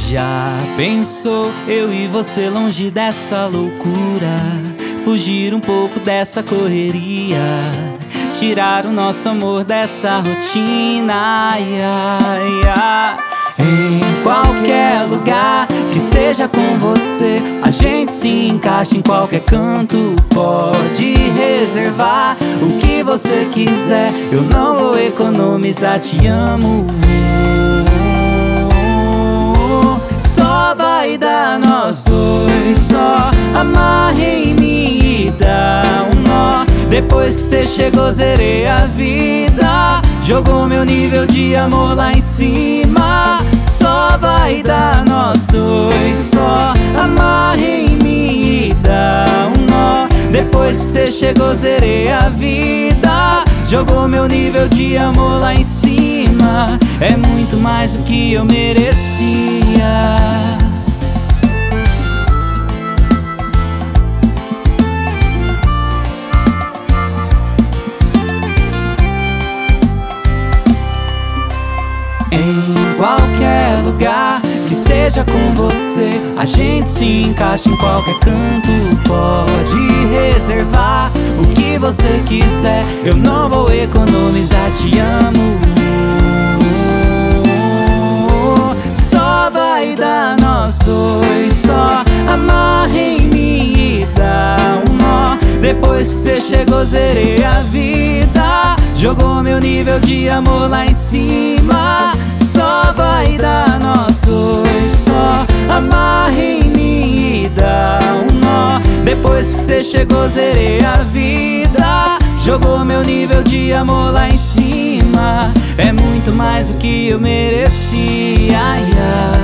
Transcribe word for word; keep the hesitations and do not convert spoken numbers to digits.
Já pensou eu e você longe dessa loucura, fugir um pouco dessa correria, tirar o nosso amor dessa rotina, ai, ai, ai. Em qualquer lugar que seja com você, a gente se encaixa em qualquer canto. Pode reservar o que você quiser, eu não vou economizar, te amo. Só vai dar nós dois, só amarre em mim e dá um nó. Depois que cê chegou, zerei a vida, jogou meu nível de amor lá em cima. Só vai dar nós dois, só amarre em mim e dá um nó. Depois que cê chegou, zerei a vida, jogou meu nível de amor lá em cima. É muito mais do que eu merecia. Em qualquer lugar que seja com você, a gente se encaixa em qualquer canto. Pode reservar o que você quiser, eu não vou economizar, te amo. Só vai dar nós dois, só amarre em mim e dá um nó. Depois que cê chegou, zerei a vida, jogou meu nível de amor lá em cima. Só vai dar nós dois, só amarre em mim e dá um nó. Depois que cê chegou, zerei a vida, jogou meu nível de amor lá em cima. É muito mais do que eu merecia, ai, ai.